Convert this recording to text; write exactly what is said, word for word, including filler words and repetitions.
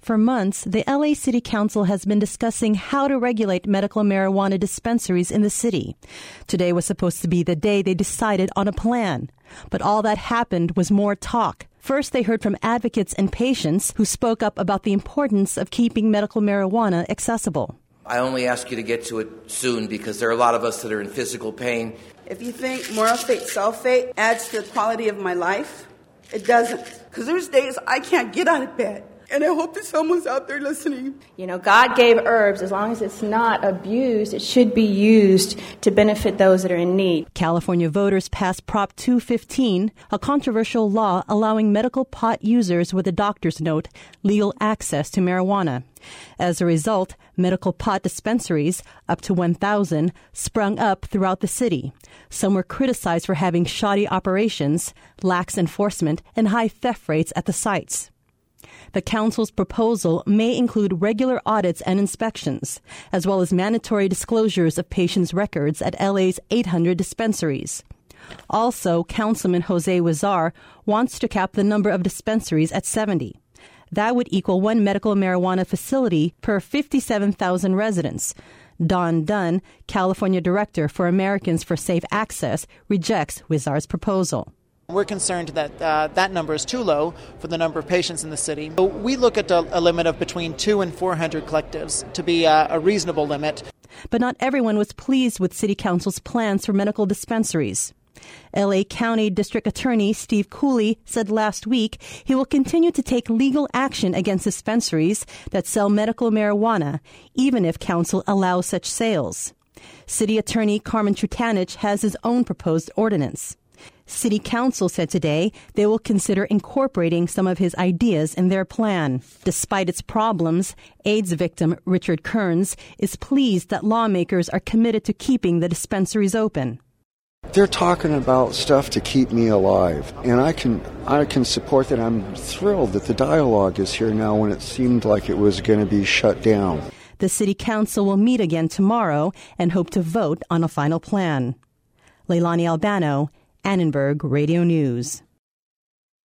For months, the L A City Council has been discussing how to regulate medical marijuana dispensaries in the city. Today was supposed to be the day they decided on a plan. But all that happened was more talk. First, they heard from advocates and patients who spoke up about the importance of keeping medical marijuana accessible. I only ask you to get to it soon because there are a lot of us that are in physical pain. If you think Morphate sulfate adds to the quality of my life, it doesn't. Because there's days I can't get out of bed. And I hope that someone's out there listening. You know, God gave herbs. As long as it's not abused, it should be used to benefit those that are in need. California voters passed Prop two fifteen, a controversial law allowing medical pot users with a doctor's note legal access to marijuana. As a result, medical pot dispensaries, up to one thousand, sprung up throughout the city. Some were criticized for having shoddy operations, lax enforcement, and high theft rates at the sites. The council's proposal may include regular audits and inspections, as well as mandatory disclosures of patients' records at L A's eight hundred dispensaries. Also, Councilman Jose Huizar wants to cap the number of dispensaries at seventy. That would equal one medical marijuana facility per fifty-seven thousand residents. Don Dunn, California Director for Americans for Safe Access, rejects Huizar's proposal. We're concerned that uh, that number is too low for the number of patients in the city. So we look at a, a limit of between two and four hundred collectives to be a, a reasonable limit. But not everyone was pleased with City Council's plans for medical dispensaries. L A County District Attorney Steve Cooley said last week he will continue to take legal action against dispensaries that sell medical marijuana, even if council allows such sales. City Attorney Carmen Trutanich has his own proposed ordinance. City Council said today they will consider incorporating some of his ideas in their plan. Despite its problems, AIDS victim Richard Kearns is pleased that lawmakers are committed to keeping the dispensaries open. They're talking about stuff to keep me alive, and I can I can support that. I'm thrilled that the dialogue is here now when it seemed like it was going to be shut down. The City Council will meet again tomorrow and hope to vote on a final plan. Leilani Albano, Annenberg Radio News.